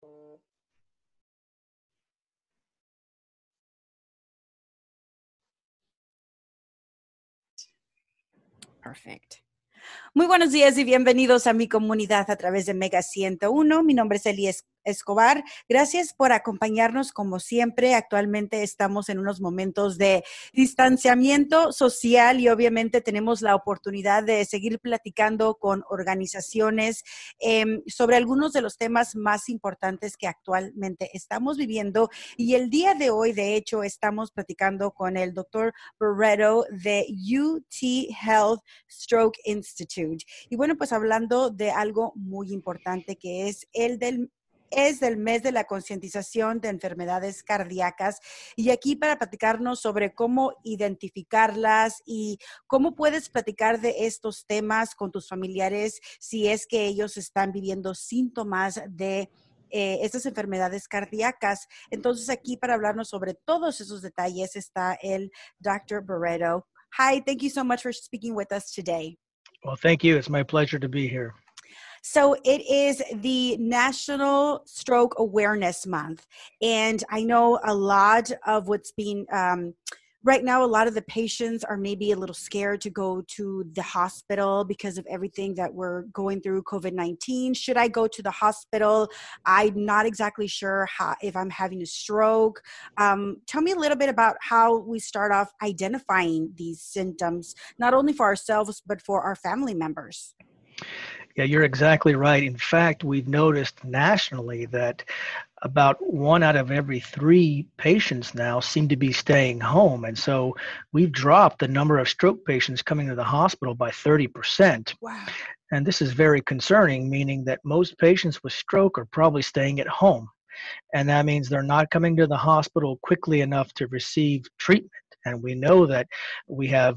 Perfect. Muy buenos días y bienvenidos a mi comunidad a través de Mega 101. Mi nombre es Elías Escobar. Gracias por acompañarnos como siempre. Actualmente estamos en unos momentos de distanciamiento social y obviamente tenemos la oportunidad de seguir platicando con organizaciones sobre algunos de los temas más importantes que actualmente estamos viviendo. Y el día de hoy, de hecho, estamos platicando con el doctor Barreto de UT Health Stroke Institute. Y bueno, pues hablando de algo muy importante que es del mes de la concientización de enfermedades cardíacas y aquí para platicarnos sobre cómo identificarlas y cómo puedes platicar de estos temas con tus familiares si es que ellos están viviendo síntomas de estas enfermedades cardíacas. Entonces aquí para hablarnos sobre todos esos detalles está el Dr. Barreto. Hi, thank you so much for speaking with us today. Well, thank you. It's my pleasure to be here. So it is the National Stroke Awareness Month. And I know a lot of what's being, right now, a lot of the patients are maybe a little scared to go to the hospital because of everything that we're going through, COVID-19. Should I go to the hospital? I'm not exactly sure if I'm having a stroke. Tell me a little bit about how we start off identifying these symptoms, not only for ourselves, but for our family members. Yeah, you're exactly right. In fact, we've noticed nationally that about 1 out of every 3 patients now seem to be staying home. And so we've dropped the number of stroke patients coming to the hospital by 30%. Wow. And this is very concerning, meaning that most patients with stroke are probably staying at home. And that means they're not coming to the hospital quickly enough to receive treatment. And we know that we have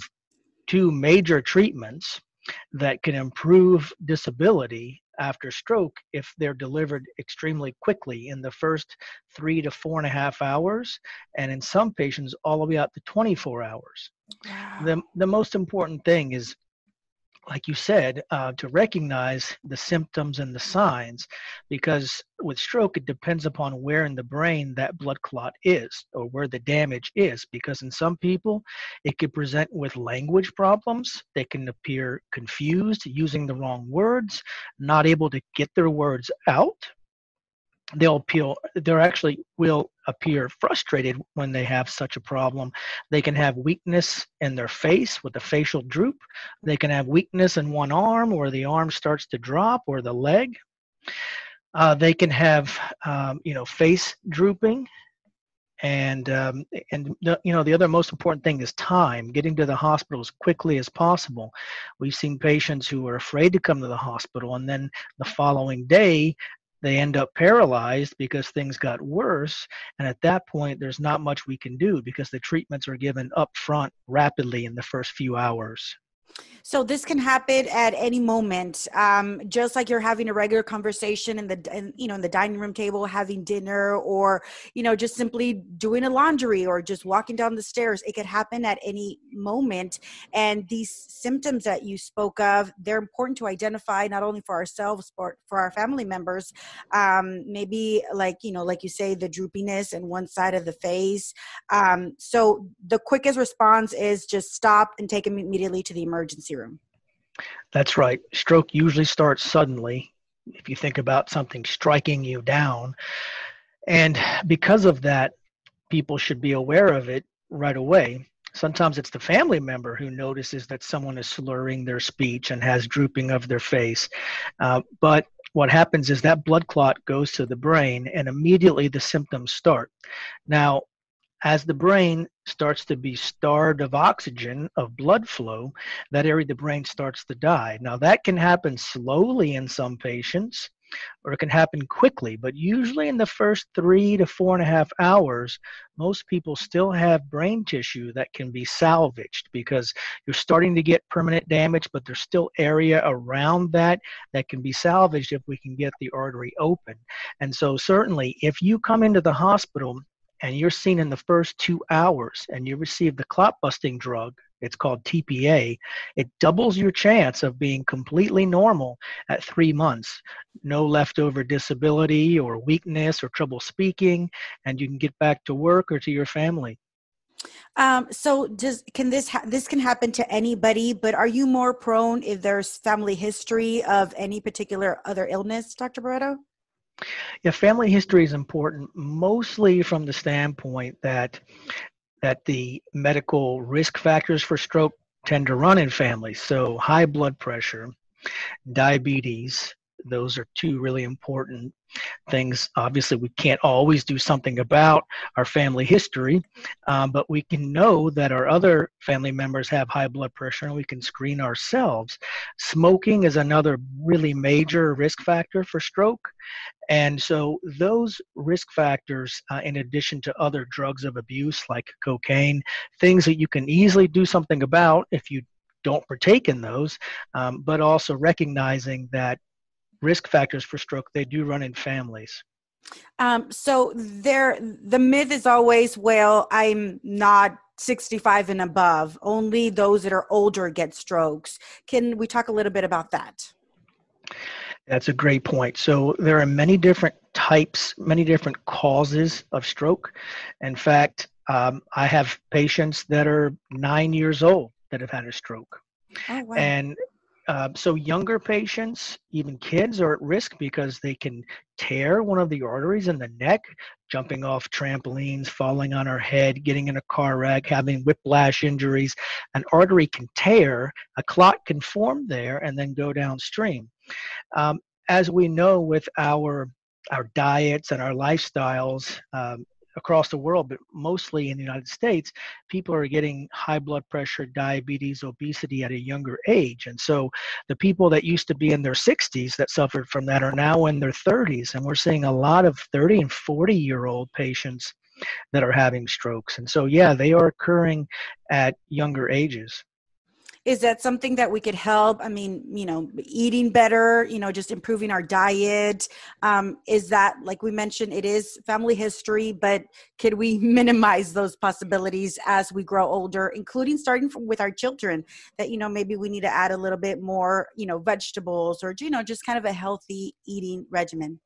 2 major treatments that can improve disability after stroke if they're delivered extremely quickly in the first 3 to 4.5 hours, and in some patients all the way out to 24 hours. Wow. The most important thing is, like you said, to recognize the symptoms and the signs, because with stroke, it depends upon where in the brain that blood clot is or where the damage is. Because in some people, it could present with language problems. They can appear confused, using the wrong words, not able to get their words out. They actually will appear frustrated when they have such a problem. They can have weakness in their face with a facial droop. They can have weakness in one arm where the arm starts to drop, or the leg. They can have face drooping. And the other most important thing is time, getting to the hospital as quickly as possible. We've seen patients who are afraid to come to the hospital, and then the following day they end up paralyzed because things got worse. And at that point, there's not much we can do because the treatments are given up front rapidly in the first few hours. So this can happen at any moment, just like you're having a regular conversation in the dining room table, having dinner, or just simply doing a laundry or just walking down the stairs. It could happen at any moment. And these symptoms that you spoke of, they're important to identify not only for ourselves but for our family members. Maybe like you say, the droopiness in one side of the face. So the quickest response is just stop and take them immediately to the emergency room. That's right. Stroke usually starts suddenly, if you think about something striking you down. And because of that, people should be aware of it right away. Sometimes it's the family member who notices that someone is slurring their speech and has drooping of their face. But what happens is that blood clot goes to the brain, and immediately the symptoms start. Now, as the brain starts to be starved of oxygen, of blood flow, that area of the brain starts to die. Now, that can happen slowly in some patients, or it can happen quickly, but usually in the first 3 to 4.5 hours, most people still have brain tissue that can be salvaged because you're starting to get permanent damage, but there's still area around that can be salvaged if we can get the artery open. And so certainly, if you come into the hospital and you're seen in the first 2 hours and you receive the clot busting drug it's called TPA, it doubles your chance of being completely normal at 3 months. No leftover disability or weakness or trouble speaking, and you can get back to work or to your family. So this can happen to anybody, but are you more prone if there's family history of any particular other illness, Dr. Barreto? Yeah, family history is important, mostly from the standpoint that the medical risk factors for stroke tend to run in families. So high blood pressure, diabetes, those are two really important things. Obviously, we can't always do something about our family history, but we can know that our other family members have high blood pressure and we can screen ourselves. Smoking is another really major risk factor for stroke. And so those risk factors, in addition to other drugs of abuse like cocaine, things that you can easily do something about if you don't partake in those, but also recognizing that risk factors for stroke, they do run in families. So the myth is always, well, I'm not 65 and above. Only those that are older get strokes. Can we talk a little bit about that? That's a great point. So there are many different types, many different causes of stroke. In fact, I have patients that are 9 years old that have had a stroke. Oh, wow. And so younger patients, even kids, are at risk because they can tear one of the arteries in the neck, jumping off trampolines, falling on our head, getting in a car wreck, having whiplash injuries. An artery can tear, a clot can form there, and then go downstream. As we know with our diets and our lifestyles across the world, but mostly in the United States, people are getting high blood pressure, diabetes, obesity at a younger age. And so the people that used to be in their 60s that suffered from that are now in their 30s. And we're seeing a lot of 30 and 40-year-old patients that are having strokes. And so, yeah, they are occurring at younger ages. Is that something that we could help? I mean, eating better, just improving our diet. Is that, like we mentioned, it is family history, but could we minimize those possibilities as we grow older, including starting with our children, that, maybe we need to add a little bit more, vegetables or, just kind of a healthy eating regimen?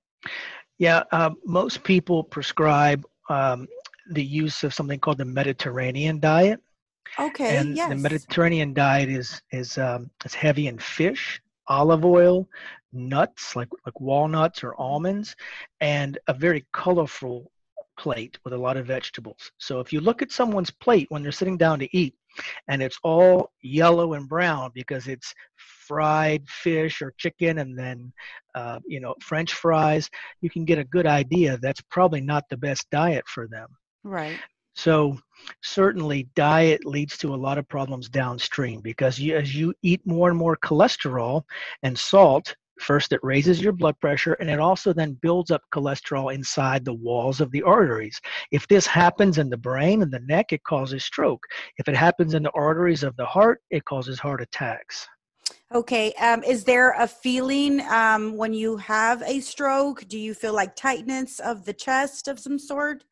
Yeah, most people prescribe the use of something called the Mediterranean diet. Okay, And the yes. Mediterranean diet is heavy in fish, olive oil, nuts like walnuts or almonds, and a very colorful plate with a lot of vegetables. So if you look at someone's plate when they're sitting down to eat, and it's all yellow and brown because it's fried fish or chicken and then French fries, you can get a good idea that's probably not the best diet for them. Right. So certainly diet leads to a lot of problems downstream because as you eat more and more cholesterol and salt, first it raises your blood pressure and it also then builds up cholesterol inside the walls of the arteries. If this happens in the brain and the neck, it causes stroke. If it happens in the arteries of the heart, it causes heart attacks. Okay. Is there a feeling when you have a stroke? Do you feel like tightness of the chest of some sort?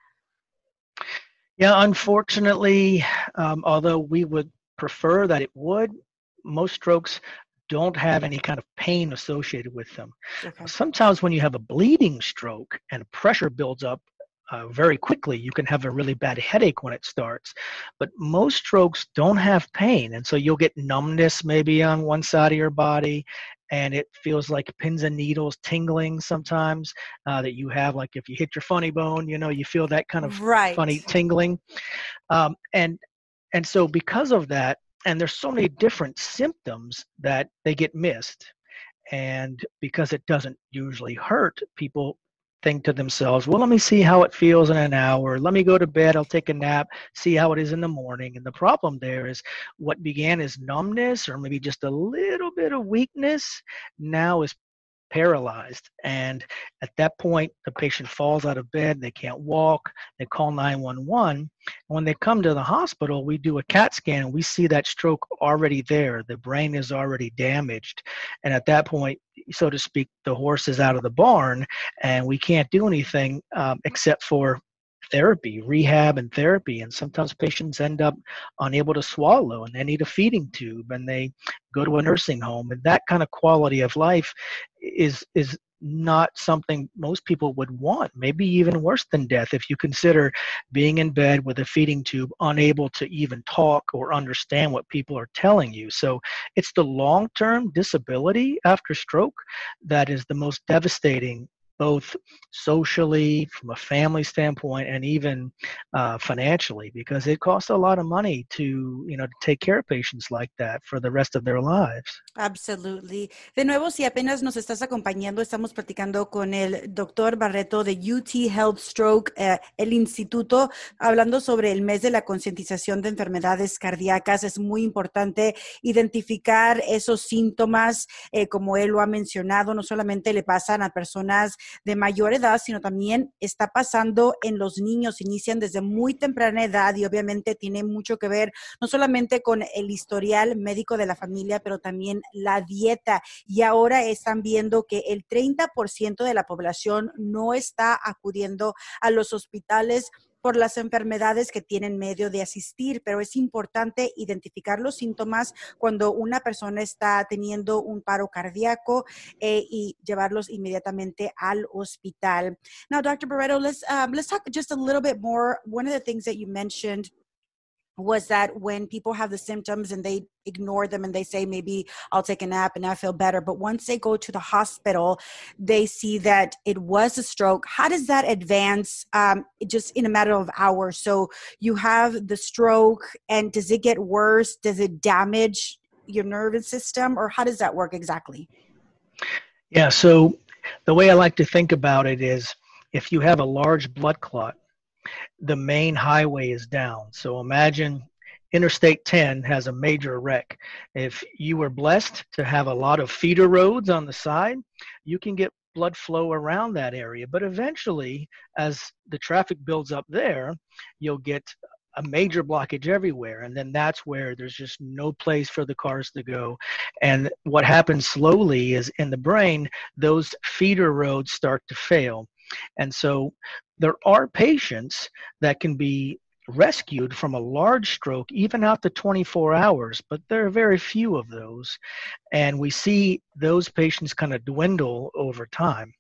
Yeah, unfortunately, although we would prefer that it would, most strokes don't have any kind of pain associated with them. Okay. Sometimes when you have a bleeding stroke and pressure builds up very quickly, you can have a really bad headache when it starts. But most strokes don't have pain. And so you'll get numbness maybe on one side of your body, and it feels like pins and needles tingling sometimes that you have, like if you hit your funny bone, you feel that kind of Right. funny tingling. And so because of that, and there's so many different symptoms that they get missed. And because it doesn't usually hurt, people think to themselves, well, let me see how it feels in an hour. Let me go to bed. I'll take a nap, see how it is in the morning. And the problem there is what began as numbness or maybe just a little bit of weakness now is paralyzed. And at that point, the patient falls out of bed. They can't walk. They call 911. When they come to the hospital, we do a CAT scan and we see that stroke already there. The brain is already damaged. And at that point, so to speak, the horse is out of the barn and we can't do anything except for therapy, rehab and therapy. And sometimes patients end up unable to swallow and they need a feeding tube and they go to a nursing home. And that kind of quality of life is not something most people would want, maybe even worse than death if you consider being in bed with a feeding tube, unable to even talk or understand what people are telling you. So it's the long-term disability after stroke that is the most devastating, both socially, from a family standpoint, and even financially, because it costs a lot of money to take care of patients like that for the rest of their lives. Absolutely. De nuevo, si apenas nos estás acompañando, estamos platicando con el doctor Barreto de UT Health Stroke, el instituto, hablando sobre el mes de la concientización de enfermedades cardíacas. Es muy importante identificar esos síntomas, como él lo ha mencionado, no solamente le pasan a personas de mayor edad, sino también está pasando en los niños, inician desde muy temprana edad y obviamente tiene mucho que ver no solamente con el historial médico de la familia, pero también la dieta. Y ahora están viendo que el 30% de la población no está acudiendo a los hospitales por las enfermedades que tienen medio de asistir, pero es importante identificar los síntomas cuando una persona está teniendo un paro cardíaco y llevarlos inmediatamente al hospital. Now, Dr. Barreto, let's talk just a little bit more. One of the things that you mentioned was that when people have the symptoms and they ignore them and they say, maybe I'll take a nap and I feel better. But once they go to the hospital, they see that it was a stroke. How does that advance just in a matter of hours? So you have the stroke, and does it get worse? Does it damage your nervous system, or how does that work exactly? Yeah, so the way I like to think about it is if you have a large blood clot, the main highway is down. So imagine Interstate 10 has a major wreck. If you were blessed to have a lot of feeder roads on the side, you can get blood flow around that area. But eventually, as the traffic builds up there, you'll get a major blockage everywhere. And then that's where there's just no place for the cars to go. And what happens slowly is in the brain, those feeder roads start to fail. And so there are patients that can be rescued from a large stroke even out to 24 hours, but there are very few of those. And we see those patients kind of dwindle over time.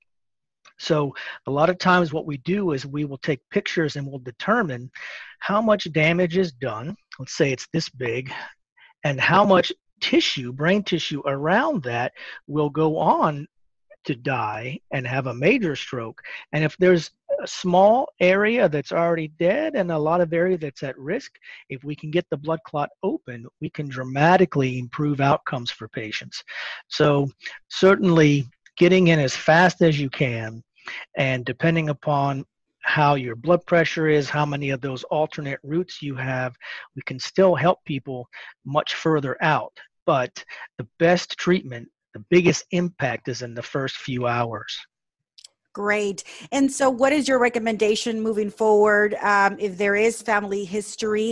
So a lot of times what we do is we will take pictures and we'll determine how much damage is done. Let's say it's this big, and how much tissue, brain tissue around that will go on to die and have a major stroke. And if there's a small area that's already dead and a lot of area that's at risk, if we can get the blood clot open, we can dramatically improve outcomes for patients. So certainly getting in as fast as you can, and depending upon how your blood pressure is, how many of those alternate routes you have, we can still help people much further out. But the best treatment, the biggest impact, is in the first few hours. Great. And so what is your recommendation moving forward if there is family history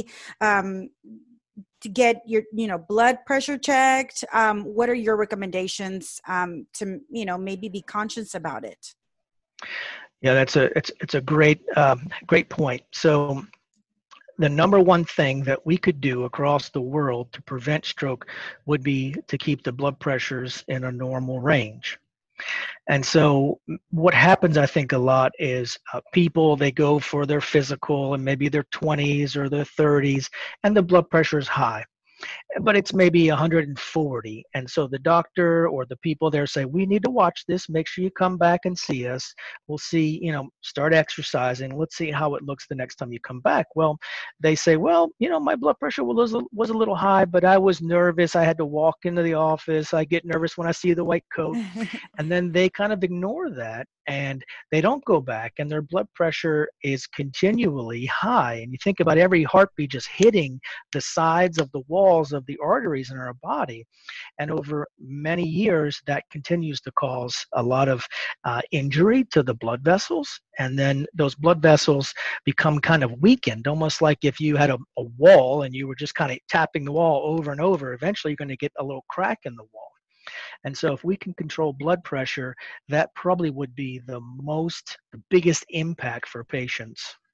to get your blood pressure checked? What are your recommendations to maybe be conscious about it? Yeah, it's a great point. So the number one thing that we could do across the world to prevent stroke would be to keep the blood pressures in a normal range. And so what happens, I think, a lot is people, they go for their physical and maybe their 20s or their 30s, and the blood pressure is high, but it's maybe 140. And so the doctor or the people there say, we need to watch this. Make sure you come back and see us. We'll see, start exercising. Let's see how it looks the next time you come back. Well, they say, well, my blood pressure was a little high, but I was nervous. I had to walk into the office. I get nervous when I see the white coat. And then they kind of ignore that and they don't go back, and their blood pressure is continually high. And you think about every heartbeat just hitting the sides of the walls of the arteries in our body. And over many years, that continues to cause a lot of injury to the blood vessels. And then those blood vessels become kind of weakened, almost like if you had a wall and you were just kind of tapping the wall over and over, eventually you're going to get a little crack in the wall. And so if we can control blood pressure, that probably would be the biggest impact for patients.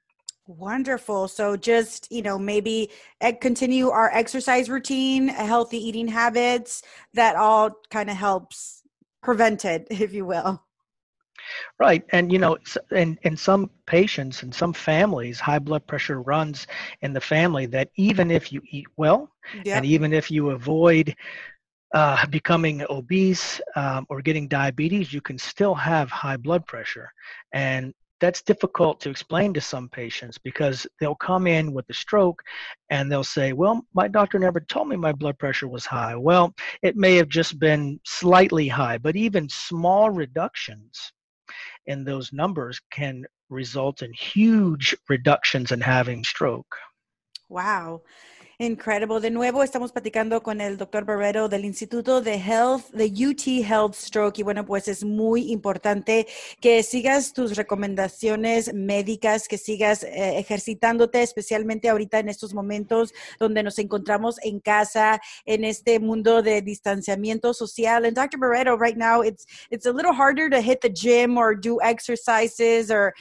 Wonderful. So just, maybe continue our exercise routine, healthy eating habits, that all kind of helps prevent it, if you will. Right. And, in some patients and some families, high blood pressure runs in the family that even if you eat well and Yep. even if you avoid becoming obese or getting diabetes, you can still have high blood pressure. And that's difficult to explain to some patients because they'll come in with a stroke and they'll say, well, my doctor never told me my blood pressure was high. Well, it may have just been slightly high, but even small reductions in those numbers can result in huge reductions in having stroke. Wow. Incredible. De nuevo, estamos platicando con el doctor Barreto del Instituto de Health, de UT Health Stroke. Y bueno, pues es muy importante que sigas tus recomendaciones médicas, que sigas ejercitándote, especialmente ahorita en estos momentos donde nos encontramos en casa, en este mundo de distanciamiento social. And Dr. Barreto, right now, it's a little harder to hit the gym or do exercises, or,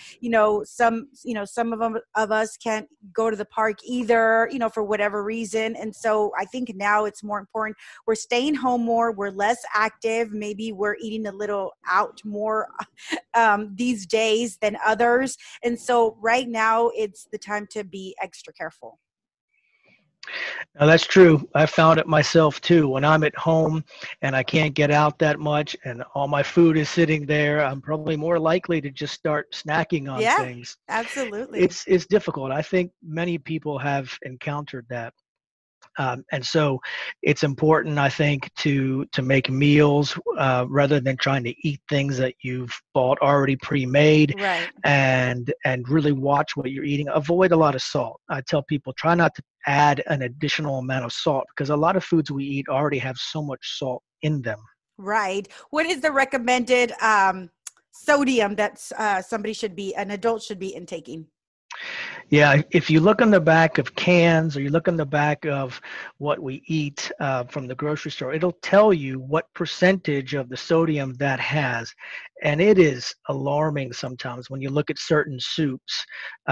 some of us can't go to the park either, for whatever reason. And so I think now it's more important. We're staying home more. We're less active. Maybe we're eating a little out more these days than others. And so right now it's the time to be extra careful. Now, that's true. I found it myself too. When I'm at home and I can't get out that much and all my food is sitting there, I'm probably more likely to just start snacking on Yeah, things. absolutely. It's difficult. I think many people have encountered that. And so it's important, I think, to make meals rather than trying to eat things that you've bought already pre-made, Right. and really watch what you're eating. Avoid a lot of salt. I tell people try not to add an additional amount of salt because a lot of foods we eat already have so much salt in them. Right. What is the recommended sodium that an adult should be intaking? Yeah, if you look on the back of cans or you look on the back of what we eat from the grocery store, it'll tell you what percentage of the sodium that has. And it is alarming sometimes when you look at certain soups.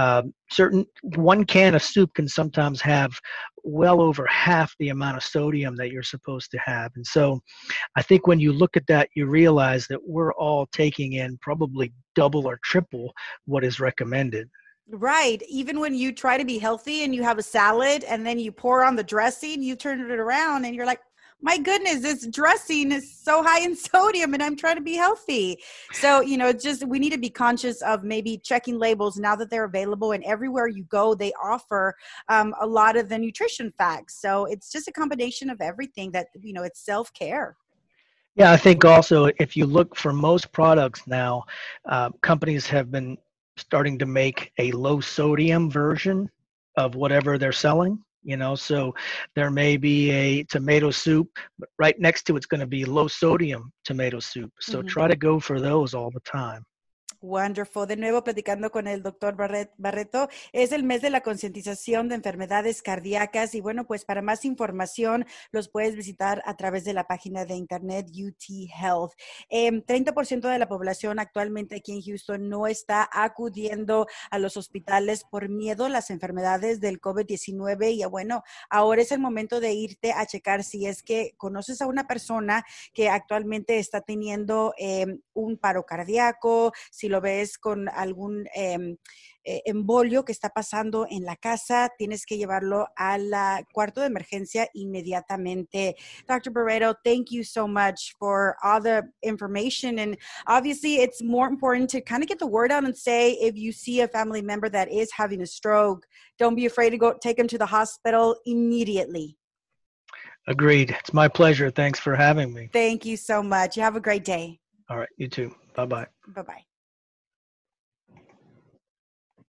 One can of soup can sometimes have well over half the amount of sodium that you're supposed to have. And so I think when you look at that, you realize that we're all taking in probably double or triple what is recommended. Right. Even when you try to be healthy and you have a salad and then you pour on the dressing, you turn it around and you're like, my goodness, this dressing is so high in sodium and I'm trying to be healthy. So, it's just, we need to be conscious of maybe checking labels now that they're available, and everywhere you go, they offer a lot of the nutrition facts. So it's just a combination of everything that, it's self-care. Yeah, I think also if you look for most products now, companies have been starting to make a low sodium version of whatever they're selling. So there may be a tomato soup, but right next to it's going to be low sodium tomato soup. So Mhm. try to go for those all the time. Wonderful. De nuevo, platicando con el doctor Barreto, es el mes de la concientización de enfermedades cardíacas, y bueno, pues para más información los puedes visitar a través de la página de internet UT Health. 30% de la población actualmente aquí en Houston no está acudiendo a los hospitales por miedo a las enfermedades del COVID-19, y bueno, ahora es el momento de irte a checar si es que conoces a una persona que actualmente está teniendo un paro cardíaco, si lo ves con algún embolio que está pasando en la casa, tienes que llevarlo al cuarto de emergencia inmediatamente. Dr. Barreto, thank you so much for all the information. And obviously, it's more important to kind of get the word out and say, if you see a family member that is having a stroke, don't be afraid to go take them to the hospital immediately. Agreed. It's my pleasure. Thanks for having me. Thank you so much. You have a great day. All right. You too. Bye-bye. Bye-bye.